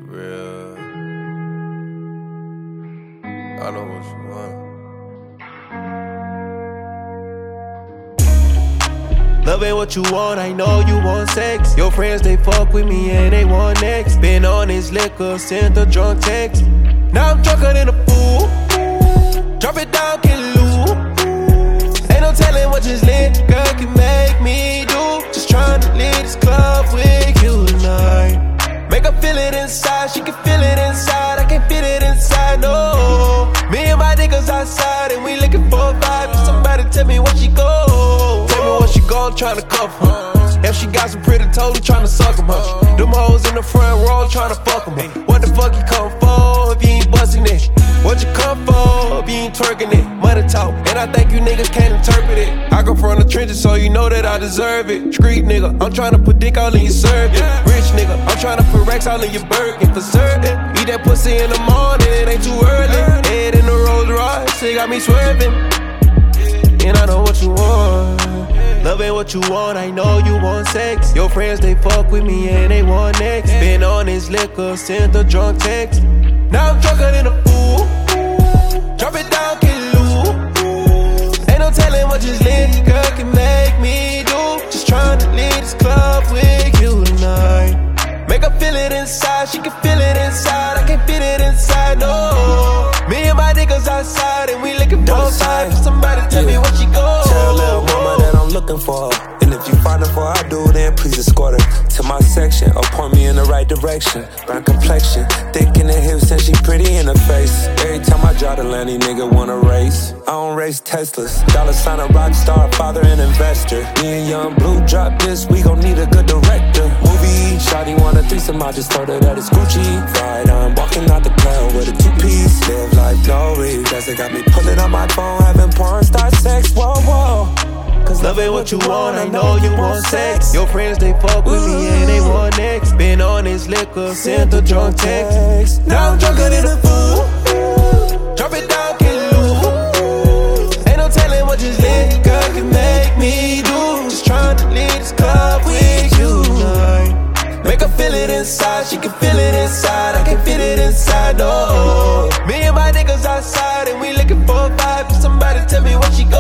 real. I know what you want. Love ain't what you want, I know you want sex. Your friends, they fuck with me and they want next. Been on this liquor, sent a drunk text. Now I'm drunker than a fool. Drop it down, can lose. Ain't no telling what this lit girl can make me do. Just tryna leave this club with you tonight. Make her feel it inside, she can feel it inside. I can't feel it inside, no. Me and my niggas outside and we looking for a vibe. Somebody tell me what she go. Tell me what she go, tryna cuff her. If she got some pretty toes, tryna suck them, huh? Them hoes in the front row tryna fuck them, huh? What the fuck you come for if you ain't busting it? What you come for if you ain't twerking it? Money talk, and I think you niggas can't interpret it. I come from the trenches, so you know that I deserve it. Street nigga, I'm tryna put dick all in your serving. Rich nigga, I'm tryna put racks all in your Birkin for certain. Eat that pussy in the morning, it ain't too early. Head in the Rolls Royce, it got me swerving. And I know what you want. Love ain't what you want, I know you want sex. Your friends, they fuck with me and they want next. Been on this liquor, sent a drunk text. Now I'm drunker than a fool. Drop it down, can lose. Ain't no telling what this lit girl can make me do. Just tryna leave this club with you tonight. Make her feel it inside, she can feel it inside. I can't feel it inside, no. Me and my niggas outside and we looking for a vibe. Somebody tell me what she go. Tell little mama that I'm looking for her. And if you find her before I do, then please escort her to my section or point me in the right direction. Brown complexion, thick in the hips and she pretty in the face. Every time I drive the Lanny, nigga wanna race. I don't race Teslas. Dollar sign a rock star, father and investor. Me and Young Blue drop this, we gon' need a good director. Movie, shawty want a threesome, I just told her that it's Gucci. Right, I'm walking out the club with a two-piece. Live life glory, that's it got me pulling on my phone, having porn star sex, whoa, whoa. Cause love ain't what you want, I know you want sex. Your friends, they fuck with me and they want next. Been on this liquor, sent a drunk text. Now I'm drunker than a fool. Drop it down, can lose. Ain't no telling what this lit girl can make me do. Just tryna leave this club with you tonight. Make her feel it inside, she can feel it inside. I can't feel it inside, no. Me and my niggas outside and we looking for a vibe. Somebody tell me what she go.